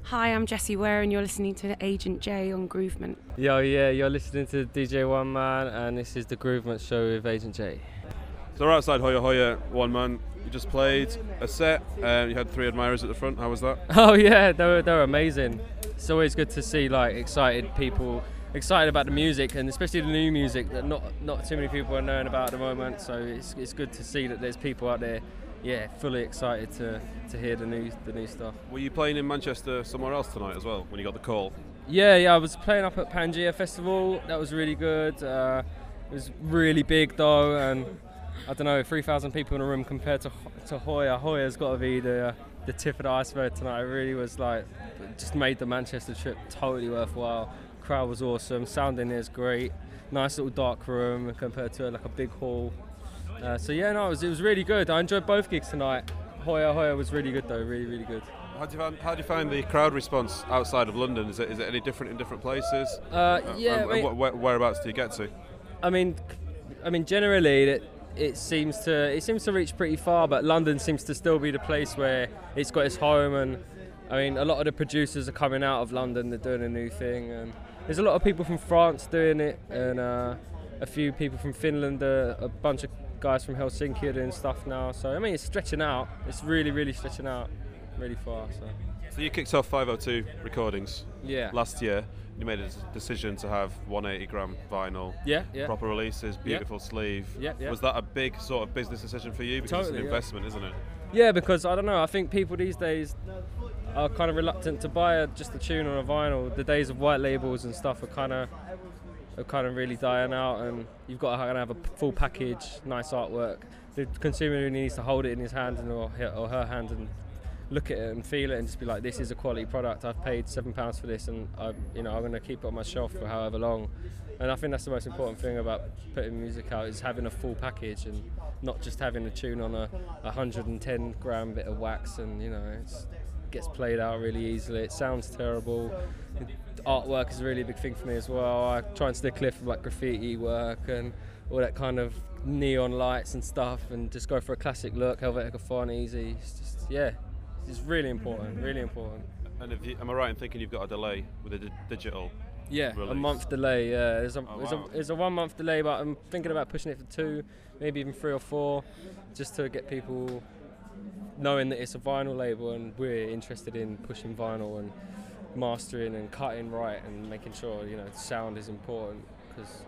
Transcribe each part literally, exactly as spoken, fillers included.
Hi, I'm Jessie Ware and you're listening to Agent J on Groovement. Yo, yeah, you're listening to D J One Man and this is the Groovement Show with Agent J. So we're outside Hoya Hoya, One Man. You just played a set, um, you had three admirers at the front. How was that? Oh yeah, they were, they were amazing. It's always good to see like excited people, excited about the music and especially the new music that not not too many people are knowing about at the moment. So it's it's good to see that there's people out there, yeah, fully excited to, to hear the new the new stuff. Were you playing in Manchester somewhere else tonight as well when you got the call? Yeah, yeah, I was playing up at Pangea Festival. That was really good. Uh, it was really big though, and I don't know, three thousand people in a room compared to to Hoya. Hoya's got to be the the tip of the iceberg tonight. It really was like, just made the Manchester trip totally worthwhile. Crowd was awesome. Sound in there is great. Nice little dark room compared to like a big hall. Uh, so yeah, no, it was it was really good. I enjoyed both gigs tonight. Hoya Hoya was really good though, really really good. How do you find, how do you find the crowd response outside of London? Is it is it any different in different places? Uh, yeah. And, I mean, and wh- whereabouts do you get to? I mean, I mean generally it, it seems to it seems to reach pretty far, but London seems to still be the place where it's got its home. And I mean, a lot of the producers are coming out of London. They're doing a new thing, and there's a lot of people from France doing it, and uh, a few people from Finland, uh, a bunch of guys from Helsinki are doing stuff now. So I mean, it's stretching out. It's really, really stretching out, really far. So. So you kicked off five oh two Recordings Yeah. last year. You made a decision to have one hundred eighty gram vinyl, Yeah, yeah. proper releases, beautiful Yeah. sleeve. Yeah, yeah. Was that a big sort of business decision for you? Because Totally, it's an yeah. investment, isn't it? Yeah, because I don't know. I think people these days are kind of reluctant to buy a, just a tune on a vinyl. The days of white labels and stuff are kind of are kind of really dying out, and you've got to kind of have a full package, nice artwork. The consumer really needs to hold it in his hand and or, or her hand and look at it and feel it and just be like, this is a quality product. I've paid seven pounds for this, and I, you know, I'm going to keep it on my shelf for however long. And I think that's the most important thing about putting music out, is having a full package and not just having a tune on a one hundred ten gram bit of wax, and you know, it's, it gets played out really easily. It sounds terrible. The artwork is a really big thing for me as well. I try and stay clear from like graffiti work and all that kind of neon lights and stuff, and just go for a classic look. Helvetica Font, easy. It's just, yeah. It's really important, really important. And if you, am I right in thinking you've got a delay with the di- digital? Yeah, release? a month delay. Yeah, there's a, Oh, there's, wow. a there's a one month delay, but I'm thinking about pushing it for two, maybe even three or four, just to get people knowing that it's a vinyl label and we're interested in pushing vinyl and mastering and cutting right and making sure, you know, sound is important. Because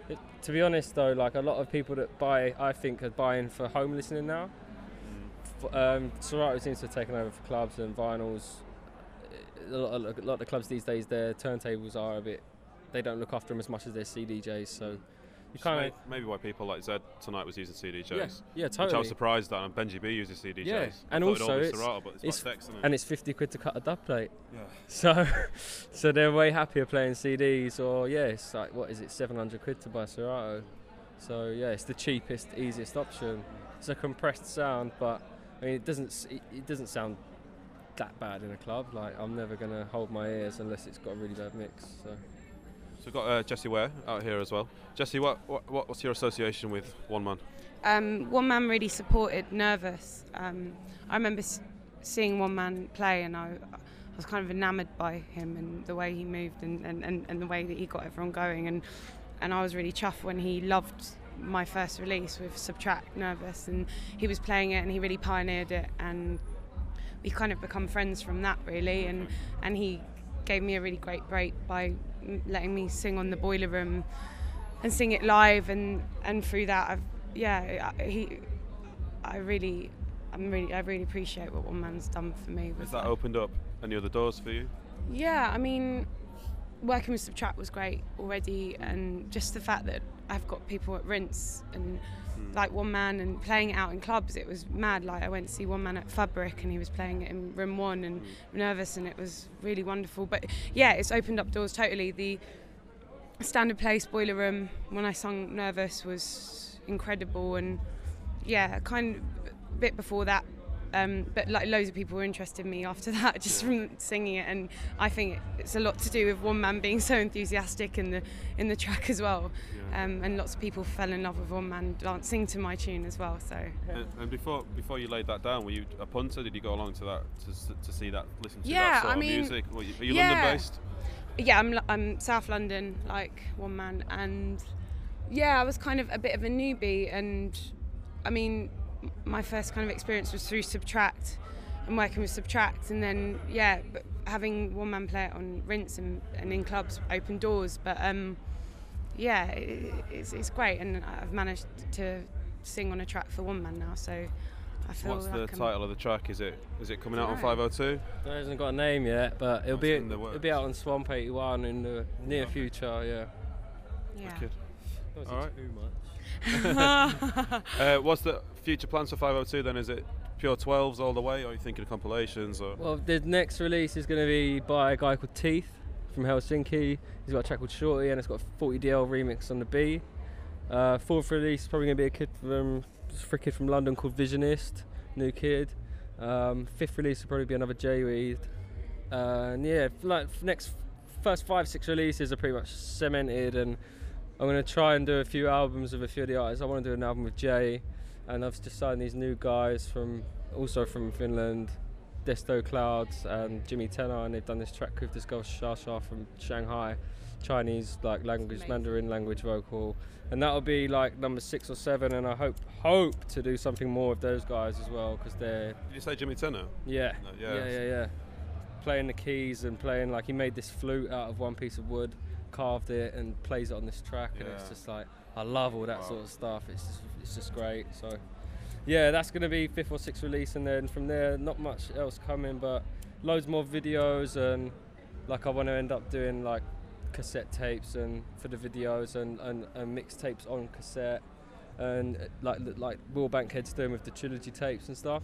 to be honest though, like a lot of people that buy, I think, are buying for home listening now. Um, Serato seems to have taken over for clubs and vinyls. A lot, of, a lot of the clubs these days, their turntables are a bit, they don't look after them as much as their C D Js, so you kind of... Maybe why people like Zed tonight was using C D Js. Yeah, yeah, Which I totally. was surprised at, and Benji B uses C D Js. Yeah, I and thought it'd also all be it's, Serato, but it's, it's, like Dex, isn't it? and it's fifty quid to cut a dub plate. Yeah. So, so they're way happier playing C Ds, or yeah, it's like, what is it, seven hundred quid to buy Serato. So yeah, it's the cheapest, easiest option. It's a compressed sound, but I mean, it doesn't it, it doesn't sound that bad in a club. Like, I'm never gonna hold my ears unless it's got a really bad mix. So. So we've got uh, Jessie Ware out here as well. Jessie, what, what what's your association with One Man? Um, One Man really supported Nervous. Um, I remember s- seeing One Man play, and I, I was kind of enamoured by him and the way he moved and, and, and, and the way that he got everyone going. And and I was really chuffed when he loved my first release with Subtract Nervous, and he was playing it and he really pioneered it, and we kind of become friends from that really. And and he gave me a really great break by letting me sing on the Boiler Room and sing it live, and and through that I've yeah he I really I'm really I really appreciate what One Man's done for me. Has that opened up any other doors for you? Yeah, I mean, working with Subtract was great already, and just the fact that I've got people at Rinse and Mm. like One Man and playing it out in clubs, it was mad. Like, I went to see One Man at Fabric and he was playing it in Room One and Mm. Nervous, and it was really wonderful. But yeah, it's opened up doors totally. The Standard Place Boiler Room when I sung Nervous was incredible, and yeah, kind of a bit before that, Um, but like loads of people were interested in me after that, just from singing it, and I think it's a lot to do with One Man being so enthusiastic in the in the track as well, Yeah. um, and lots of people fell in love with One Man dancing to my tune as well. So. And, and before before you laid that down, were you a punter? Did you go along to that to, s- to see that, listen to Yeah, that sort I of mean, music? Were you, are you yeah. London based? Yeah, I'm Lo- I'm South London, like One Man, and yeah, I was kind of a bit of a newbie, and I mean, m- my first kind of experience was through Subtract and working with Subtract, and then yeah, but having One Man play it on Rinse and, and in clubs opened doors, but um, yeah, it, it's it's great, and I've managed to sing on a track for One Man now, so I feel What's like the I'm, title of the track? Is it is it coming out on Dunno. five oh two? It hasn't got a name yet, but it'll It's be in the it'll works. be out on Swamp eighty-one in the near future. Yeah. yeah. Wicked. Not All right. too much. Uh, what's the future plans for five oh two then? Is it pure twelves all the way, or are you thinking of compilations? Or Well, the next release is going to be by a guy called Teeth from Helsinki. He's got a track called Shorty, and it's got a forty D L remix on the B. Uh, fourth release is probably going to be a kid from for a kid from London called Visionist, new kid. Um, fifth release will probably be another J-Weed. Uh, and yeah, like next first five six releases are pretty much cemented, and I'm going to try and do a few albums with a few of the artists. I want to do an album with Jay, and I've just signed these new guys from also from Finland, Desto Clouds and Jimmy Tenor, and they've done this track with this girl Shasha from Shanghai, Chinese like language, Amazing. Mandarin language vocal, and that'll be like number six or seven. And I hope hope to do something more with those guys as well, because they're did you say Jimmy Tenor? yeah, No, yeah. yeah, yeah, yeah. Playing the keys and playing like he made this flute out of one piece of wood, carved it, and plays it on this track, and it's Yeah. just like I love all that Wow. sort of stuff. It's just, it's just great. So yeah, that's gonna be fifth or sixth release, and then from there, not much else coming, but loads more videos, and like I want to end up doing like cassette tapes and for the videos and and, and mixtapes on cassette, and uh, like like Will Bankhead's doing with the trilogy tapes and stuff.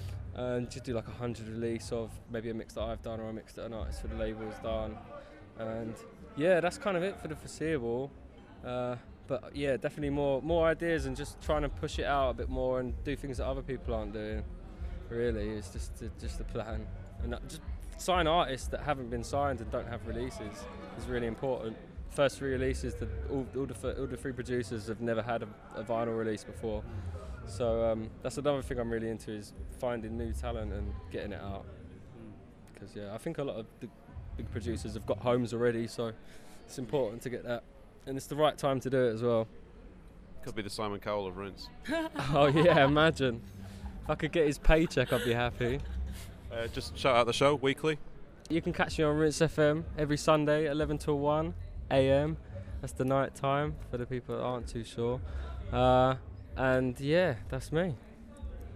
And just do like a hundred release of maybe a mix that I've done or a mix that an artist for the label's done, and yeah, that's kind of it for the foreseeable. Uh, but yeah, definitely more more ideas, and just trying to push it out a bit more and do things that other people aren't doing. Really, it's just just the plan, and that- just sign artists that haven't been signed and don't have releases is really important. First three releases, that all, all the f- all the three producers have never had a, a vinyl release before. So um, that's another thing I'm really into, is finding new talent and getting it out. Because yeah, I think a lot of the big producers have got homes already, so it's important to get that, and it's the right time to do it as well. Could be the Simon Cowell of Rinse. Oh yeah, imagine if I could get his paycheck, I'd be happy. Uh, just shout out the show weekly. You can catch me on Rinse F M every Sunday, eleven till one a m. That's the night time for the people that aren't too sure. Uh, and yeah, that's me.